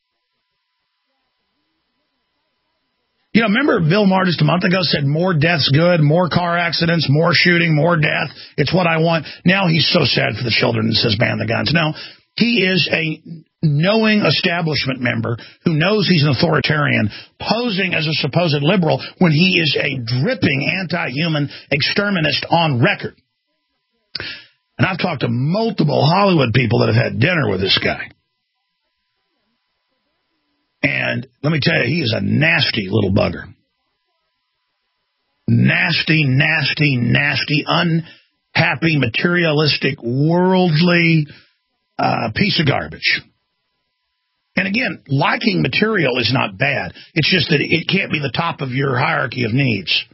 Remember Bill Maher just a month ago said more death's good, more car accidents, more shooting, more death. It's what I want. Now he's so sad for the children and says ban the guns. No, he is a knowing establishment member who knows he's an authoritarian, posing as a supposed liberal when he is a dripping anti-human exterminist on record. And I've talked to multiple Hollywood people that have had dinner with this guy. And let me tell you, he is a nasty little bugger. Nasty, nasty, nasty, unhappy, materialistic, worldly piece of garbage. And again, liking material is not bad. It's just that it can't be the top of your hierarchy of needs.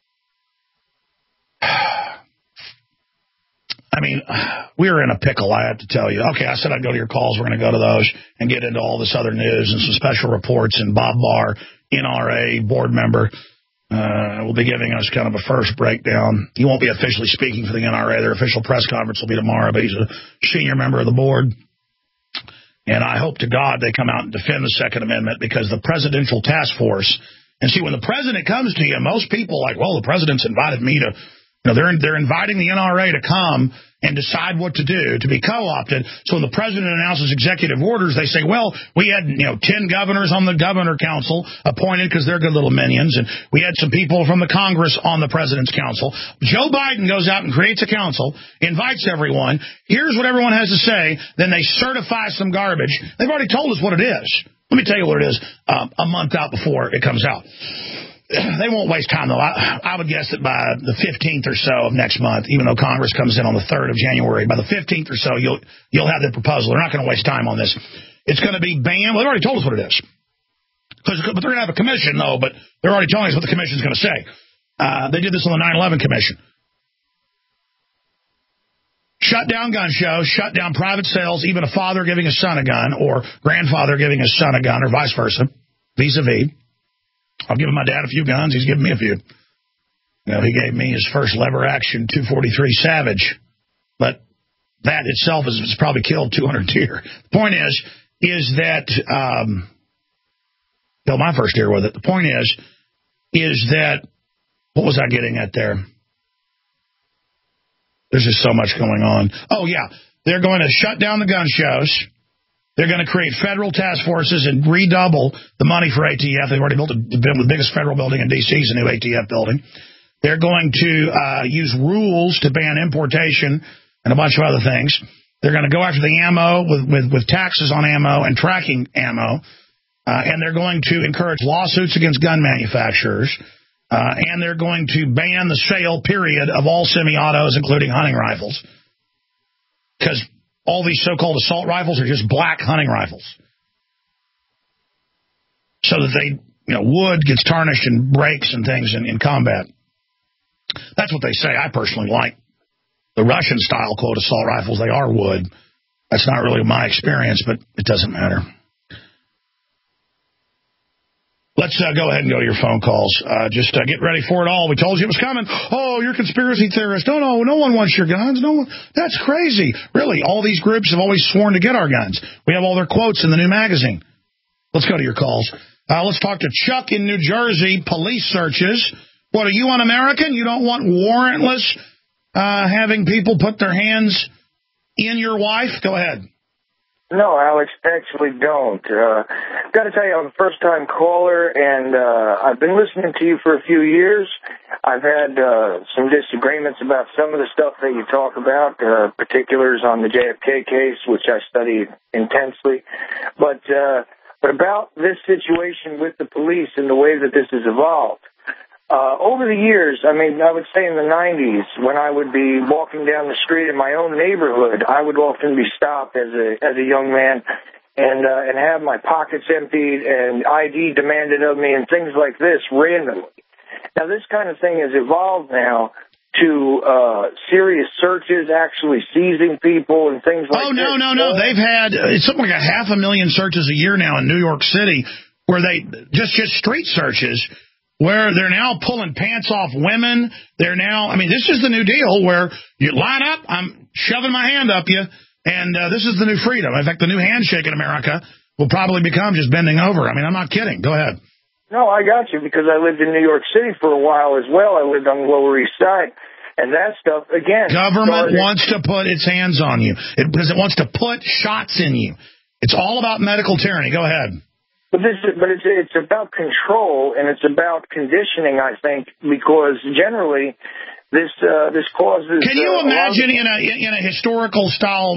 I mean, we're in a pickle, I have to tell you. Okay, I said I'd go to your calls. We're going to go to those and get into all this other news and some special reports. And Bob Barr, NRA board member, will be giving us kind of a first breakdown. He won't be officially speaking for the NRA. Their official press conference will be tomorrow, but he's a senior member of the board. And I hope to God they come out and defend the Second Amendment, because the presidential task force, and see, when the president comes to you, most people are like, well, the president's invited me to, they're inviting the NRA to come and decide what to do, to be co-opted. So when the president announces executive orders, they say, well, we had 10 governors on the governor council appointed because they're good little minions, and we had some people from the Congress on the president's council. Joe Biden goes out and creates a council, invites everyone, here's what everyone has to say, then they certify some garbage. They've already told us what it is. Let me tell you what it is a month out before it comes out. They won't waste time, though. I would guess that by the 15th or so of next month, even though Congress comes in on the 3rd of January, by the 15th or so, you'll have the proposal. They're not going to waste time on this. It's going to be banned. Well, they've already told us what it is. But they're going to have a commission, though, but they're already telling us what the commission's going to say. They did this on the 9/11 commission. Shut down gun shows, shut down private sales, even a father giving his son a gun or grandfather giving his son a gun or vice versa, vis-a-vis. I've given my dad a few guns. He's given me a few. He gave me his first lever-action .243 Savage. But that itself has probably killed 200 deer. The point is that killed my first deer with it. The point is that, what was I getting at there? There's just so much going on. Oh, yeah. They're going to shut down the gun shows. They're going to create federal task forces and redouble the money for ATF. They've already built the biggest federal building in D.C. is a new ATF building. They're going to use rules to ban importation and a bunch of other things. They're going to go after the ammo with taxes on ammo and tracking ammo. And they're going to encourage lawsuits against gun manufacturers. And they're going to ban the sale, period, of all semi-autos, including hunting rifles. Because all these so-called assault rifles are just black hunting rifles. So that wood gets tarnished and breaks and things in combat. That's what they say. I personally like the Russian-style, quote, assault rifles. They are wood. That's not really my experience, but it doesn't matter. Let's go ahead and go to your phone calls. Just get ready for it all. We told you it was coming. Oh, you're conspiracy theorists. No one wants your guns. No one. That's crazy. Really, all these groups have always sworn to get our guns. We have all their quotes in the new magazine. Let's go to your calls. Let's talk to Chuck in New Jersey. Police searches. What, are you un-American? You don't want warrantless having people put their hands in your wife? Go ahead. No, Alex, actually don't. Got to tell you, I'm a first-time caller, and I've been listening to you for a few years. I've had some disagreements about some of the stuff that you talk about, particulars on the JFK case, which I studied intensely. But about this situation with the police and the way that this has evolved, over the years, I would say in the 90s, when I would be walking down the street in my own neighborhood, I would often be stopped as a young man and have my pockets emptied and ID demanded of me and things like this randomly. Now, this kind of thing has evolved now to serious searches, actually seizing people and things like that. Oh, no. They've had something like 500,000 searches a year now in New York City, where they just street searches, where they're now pulling pants off women. They're now, this is the new deal where you line up, I'm shoving my hand up you, and this is the new freedom. In fact, the new handshake in America will probably become just bending over. I'm not kidding. Go ahead. No, I got you, because I lived in New York City for a while as well. I lived on the Lower East Side. And that stuff, again... Government wants to put its hands on you because it wants to put shots in you. It's all about medical tyranny. Go ahead. But it's about control, and it's about conditioning, I think, because generally this causes... Can you imagine in a historical style,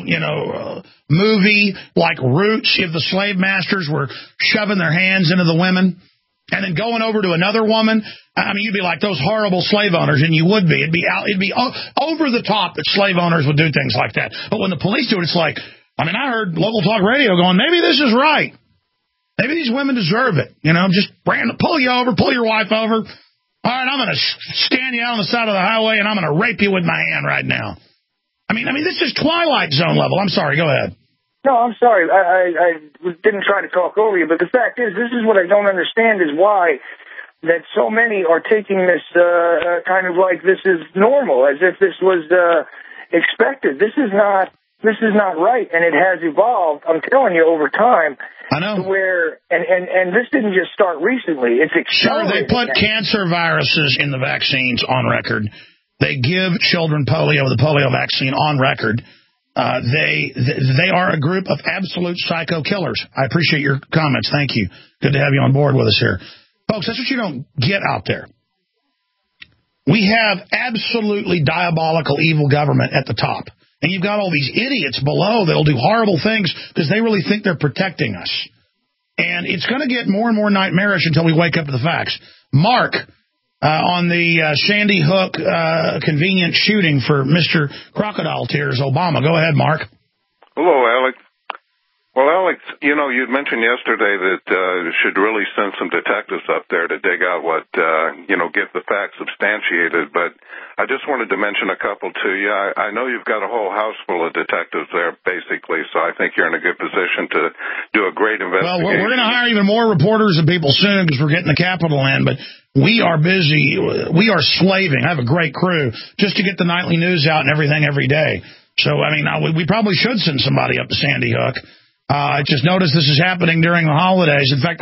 movie like Roots, if the slave masters were shoving their hands into the women and then going over to another woman? You'd be like those horrible slave owners, and you would be. It'd be over the top that slave owners would do things like that. But when the police do it, it's like, I heard local talk radio going, maybe this is right. Maybe these women deserve it. Just pull you over, pull your wife over. All right, I'm going to stand you out on the side of the highway, and I'm going to rape you with my hand right now. This is Twilight Zone level. I'm sorry. Go ahead. No, I'm sorry. I didn't try to talk over you, but the fact is, this is what I don't understand is why that so many are taking this kind of like this is normal, as if this was expected. This is not right, and it has evolved, I'm telling you, over time. I know. Where, and this didn't just start recently. It's accelerated. Sure, they put cancer viruses in the vaccines on record. They give children polio, the polio vaccine, on record. They are a group of absolute psycho killers. I appreciate your comments. Thank you. Good to have you on board with us here. Folks, that's what you don't get out there. We have absolutely diabolical, evil government at the top. And you've got all these idiots below that'll do horrible things because they really think they're protecting us. And it's going to get more and more nightmarish until we wake up to the facts. Mark, on the Sandy Hook convenient shooting for Mr. Crocodile Tears Obama. Go ahead, Mark. Hello, Alex. Well, Alex, you'd mentioned yesterday that you should really send some detectives up there to dig out what, get the facts substantiated. But I just wanted to mention a couple to you. I know you've got a whole house full of detectives there, basically, so I think you're in a good position to do a great investigation. Well, we're going to hire even more reporters and people soon because we're getting the Capitol in, but we are busy. We are slaving. I have a great crew just to get the nightly news out and everything every day. So, we probably should send somebody up to Sandy Hook. I just noticed this is happening during the holidays. In fact,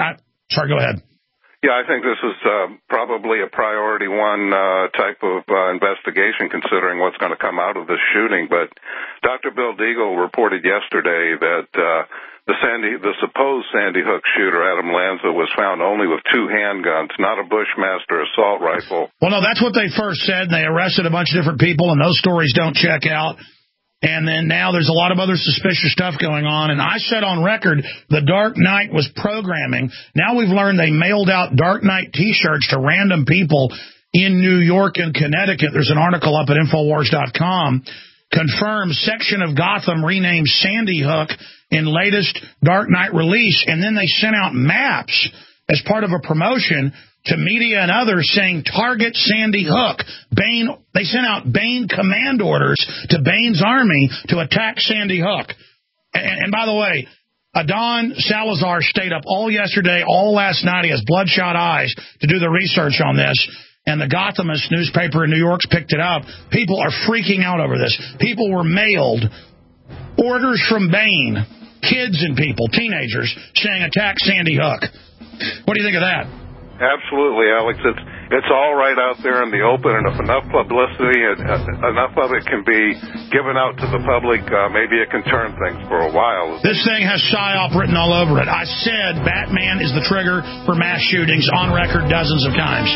Sorry, go ahead. Yeah, I think this is probably a priority one type of investigation, considering what's going to come out of this shooting. But Dr. Bill Deagle reported yesterday that the supposed Sandy Hook shooter, Adam Lanza, was found only with 2 handguns, not a Bushmaster assault rifle. Well, no, that's what they first said, and they arrested a bunch of different people, and those stories don't check out. And then now there's a lot of other suspicious stuff going on. And I said on record, the Dark Knight was programming. Now we've learned they mailed out Dark Knight T-shirts to random people in New York and Connecticut. There's an article up at Infowars.com. Confirms section of Gotham renamed Sandy Hook in latest Dark Knight release. And then they sent out maps as part of a promotion to media and others saying target Sandy Hook. They sent out Bain command orders to Bain's army to attack Sandy Hook. And by the way, Adon Salazar stayed up all yesterday, all last night. He has bloodshot eyes to do the research on this. And the Gothamist newspaper in New York's picked it up. People are freaking out over this. People were mailed orders from Bain, kids and people, teenagers, saying attack Sandy Hook. What do you think of that? Absolutely, Alex. It's all right out there in the open, and if enough publicity and enough of it can be given out to the public, maybe it can turn things for a while. This thing has PSYOP written all over it. I said Batman is the trigger for mass shootings on record dozens of times.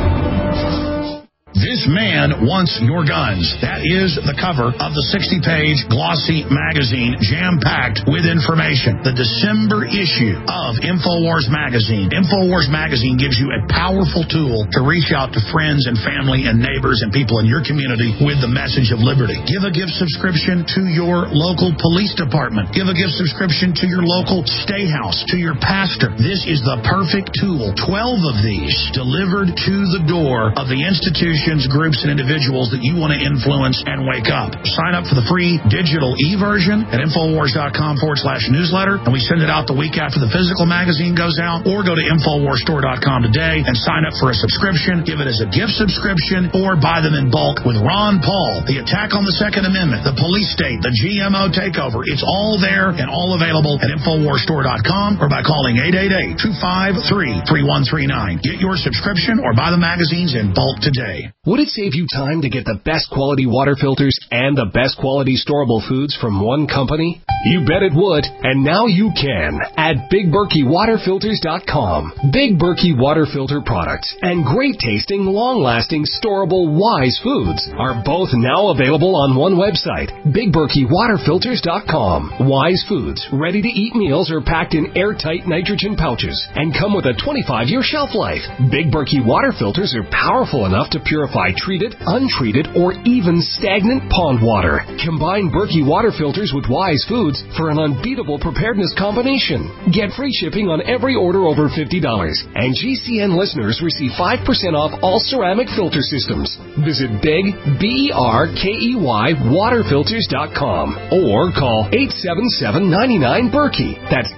This man wants your guns. That is the cover of the 60-page glossy magazine, jam-packed with information. The December issue of InfoWars magazine. InfoWars magazine gives you a powerful tool to reach out to friends and family and neighbors and people in your community with the message of liberty. Give a gift subscription to your local police department. Give a gift subscription to your local stay house, to your pastor. This is the perfect tool. 12 of these delivered to the door of the institution, groups, and individuals that you want to influence and wake up. Sign up for the free digital e-version at Infowars.com/newsletter, and we send it out the week after the physical magazine goes out, or go to InfoWarsStore.com today and sign up for a subscription. Give it as a gift subscription, or buy them in bulk with Ron Paul, the attack on the Second Amendment, the police state, the GMO takeover. It's all there and all available at InfoWarsStore.com or by calling 888-253-3139. Get your subscription or buy the magazines in bulk today. Would it save you time to get the best quality water filters and the best quality storable foods from one company? You bet it would, and now you can at BigBerkeyWaterFilters.com. Big Berkey water filter products and great tasting, long-lasting, storable Wise foods are both now available on one website, BigBerkeyWaterFilters.com. Wise foods, ready-to-eat meals are packed in airtight nitrogen pouches and come with a 25-year shelf life. Big Berkey water filters are powerful enough to purify treated, untreated, or even stagnant pond water. Combine Berkey water filters with Wise foods for an unbeatable preparedness combination. Get free shipping on every order over $50, and GCN listeners receive 5% off all ceramic filter systems. Visit Big, BERKEY, waterfilters.com or call 877-99-BERKEY. That's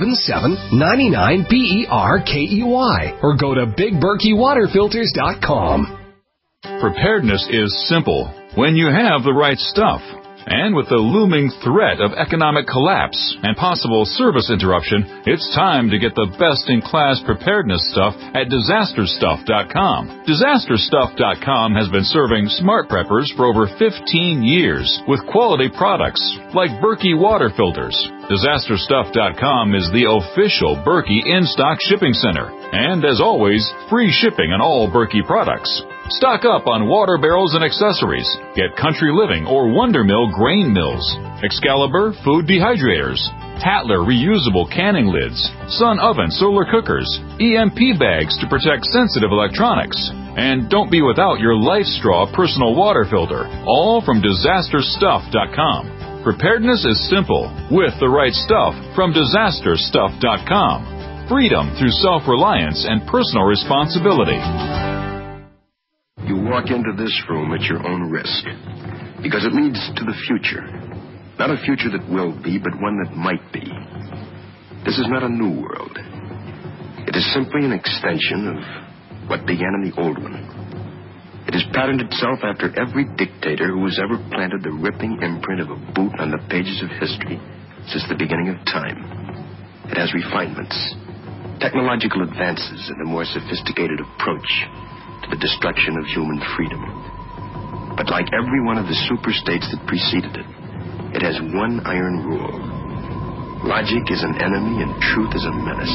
877-99-BERKEY, or go to BigBerkeyWaterFilters.com. Preparedness is simple when you have the right stuff. And with the looming threat of economic collapse and possible service interruption, it's time to get the best-in-class preparedness stuff at DisasterStuff.com. DisasterStuff.com has been serving smart preppers for over 15 years with quality products like Berkey water filters. DisasterStuff.com is the official Berkey in-stock shipping center. And as always, free shipping on all Berkey products. Stock up on water barrels and accessories. Get Country Living or Wonder Mill grain mills, Excalibur food dehydrators, Tatler reusable canning lids, Sun oven solar cookers, EMP bags to protect sensitive electronics. And don't be without your Life Straw personal water filter, all from DisasterStuff.com. Preparedness is simple with the right stuff from DisasterStuff.com. Freedom through self-reliance and personal responsibility. You walk into this room at your own risk, because it leads to the future. Not a future that will be, but one that might be. This is not a new world. It is simply an extension of what began in the old one. It has patterned itself after every dictator who has ever planted the ripping imprint of a boot on the pages of history since the beginning of time. It has refinements, technological advances and a more sophisticated approach to the destruction of human freedom. But like every one of the superstates that preceded it, it has one iron rule. Logic is an enemy and truth is a menace.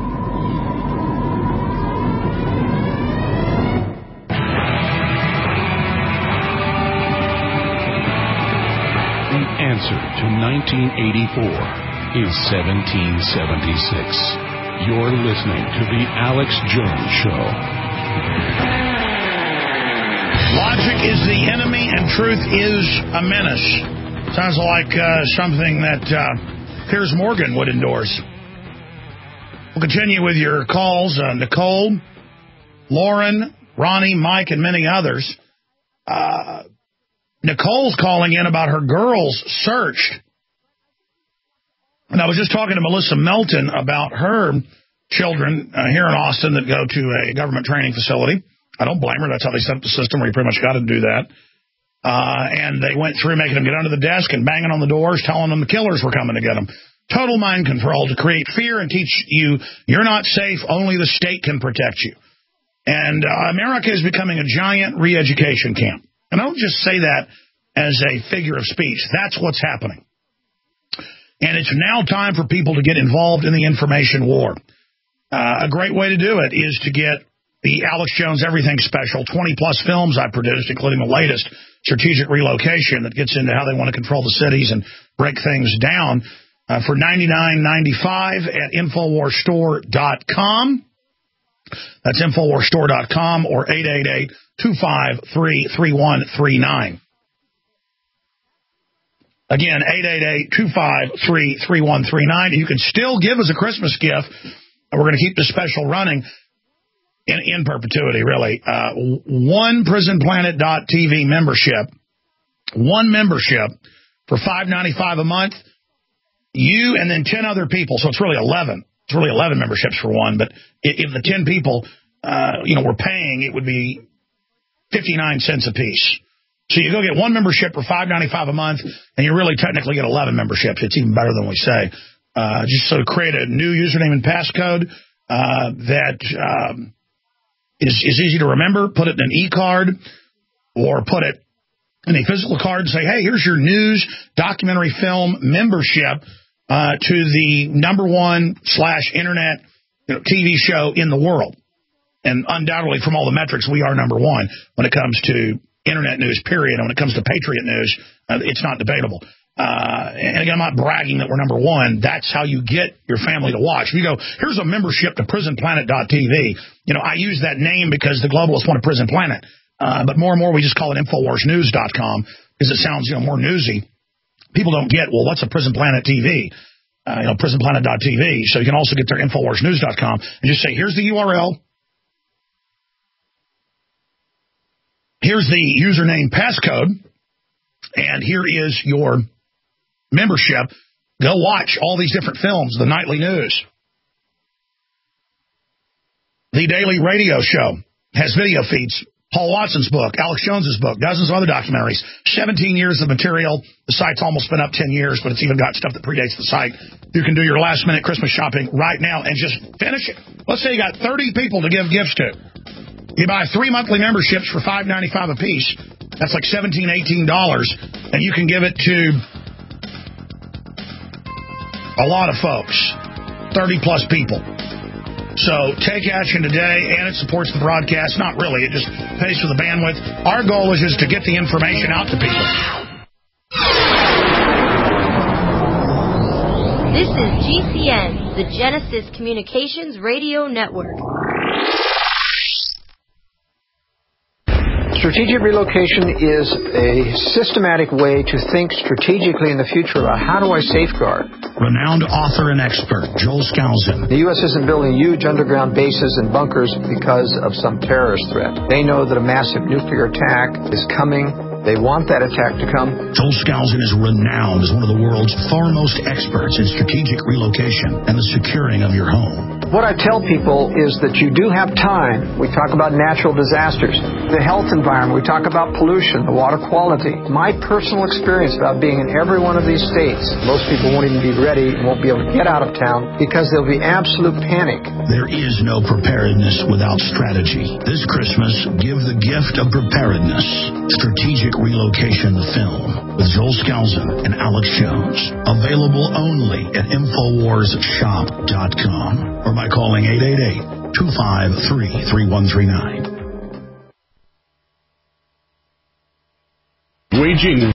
The answer to 1984 is 1776. You're listening to The Alex Jones Show. Logic is the enemy and truth is a menace. Sounds like something that Piers Morgan would endorse. We'll continue with your calls. Nicole, Lauren, Ronnie, Mike, and many others. Nicole's calling in about her girls searched. And I was just talking to Melissa Melton about her children here in Austin that go to a government training facility. I don't blame her. That's how they set up the system where you pretty much got to do that. And they went through making them get under the desk and banging on the doors, telling them the killers were coming to get them. Total mind control to create fear and teach you you're not safe, only the state can protect you. And America is becoming a giant re-education camp. And I don't just say that as a figure of speech. That's what's happening. And it's now time for people to get involved in the information war. A great way to do it is to get the Alex Jones Everything Special, 20-plus films I produced, including the latest, Strategic Relocation, that gets into how they want to control the cities and break things down, for $99.95 at InfoWarsStore.com. That's InfoWarsStore.com or 888-253-3139. Again, 888-253-3139. You can still give us a Christmas gift. We're going to keep the special running in perpetuity, really. One PrisonPlanet.tv membership, one membership for $5.95 a month. You and then 10 other people, so it's really 11. It's really 11 memberships for one, but if the 10 people, were paying, it would be 59 cents a piece. So you go get one membership for $5.95 a month, and you really technically get 11 memberships. It's even better than we say. Just so create a new username and passcode that is easy to remember. Put it in an e-card or put it in a physical card and say, hey, here's your news, documentary film membership to the #1/internet TV show in the world. And undoubtedly, from all the metrics, we are #1 when it comes to Internet news, period. And when it comes to Patriot news, it's not debatable. And again, I'm not bragging that we're #1. That's how you get your family to watch. If you go, here's a membership to PrisonPlanet.tv. I use that name because the globalists want a Prison Planet. But more and more, we just call it InfoWarsNews.com because it sounds, more newsy. People don't get, well, what's a Prison Planet TV? PrisonPlanet.tv. So you can also get their InfoWarsNews.com and just say, here's the URL. Here's the username passcode, and here is your membership. Go watch all these different films, the nightly news. The daily radio show has video feeds. Paul Watson's book, Alex Jones's book, dozens of other documentaries, 17 years of material. The site's almost been up 10 years, but it's even got stuff that predates the site. You can do your last-minute Christmas shopping right now and just finish it. Let's say you got 30 people to give gifts to. You buy 3 monthly memberships for $5.95 a piece. That's like $17, $18, and you can give it to a lot of folks, 30-plus people. So take action today, and it supports the broadcast. Not really. It just pays for the bandwidth. Our goal is just to get the information out to people. This is GCN, the Genesis Communications Radio Network. Strategic relocation is a systematic way to think strategically in the future about how do I safeguard. Renowned author and expert, Joel Skousen. The U.S. isn't building huge underground bases and bunkers because of some terrorist threat. They know that a massive nuclear attack is coming. They want that attack to come. Joel Skousen is renowned as one of the world's foremost experts in strategic relocation and the securing of your home. What I tell people is that you do have time. We talk about natural disasters. the health environment. We talk about pollution, the water quality. My personal experience about being in every one of these states. Most people won't even be ready and won't be able to get out of town because there'll be absolute panic. There is no preparedness without strategy. This Christmas, give the gift of preparedness. Strategic Relocation, the film, with Joel Skousen and Alex Jones. Available only at InfoWarsShop.com or by calling 888-253-3139. Waging